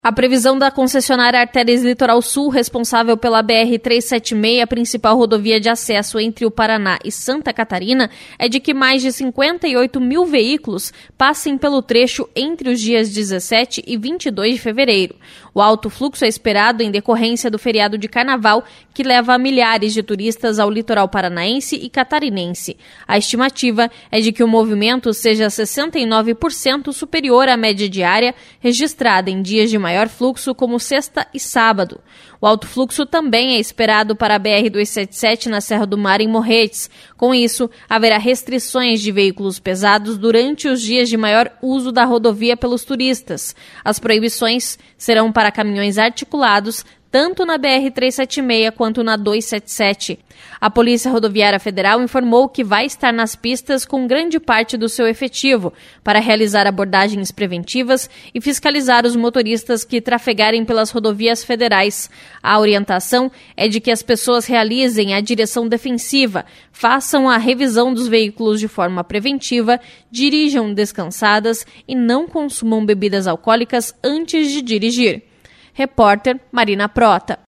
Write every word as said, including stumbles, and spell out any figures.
A previsão da concessionária Artérias Litoral Sul, responsável pela B R trezentos e setenta e seis, a principal rodovia de acesso entre o Paraná e Santa Catarina, é de que mais de cinquenta e oito mil veículos passem pelo trecho entre os dias dezessete e vinte e dois de fevereiro. O alto fluxo é esperado em decorrência do feriado de Carnaval, que leva milhares de turistas ao litoral paranaense e catarinense. A estimativa é de que o movimento seja sessenta e nove por cento superior à média diária registrada em dias de maior fluxo, como sexta e sábado. O alto fluxo também é esperado para a B R duzentos e setenta e sete na Serra do Mar, em Morretes. Com isso, haverá restrições de veículos pesados durante os dias de maior uso da rodovia pelos turistas. As proibições serão para caminhões articulados, tanto na B R trezentos e setenta e seis quanto na duzentos e setenta e sete. A Polícia Rodoviária Federal informou que vai estar nas pistas com grande parte do seu efetivo para realizar abordagens preventivas e fiscalizar os motoristas que trafegarem pelas rodovias federais. A orientação é de que as pessoas realizem a direção defensiva, façam a revisão dos veículos de forma preventiva, dirijam descansadas e não consumam bebidas alcoólicas antes de dirigir. Repórter Marina Prota.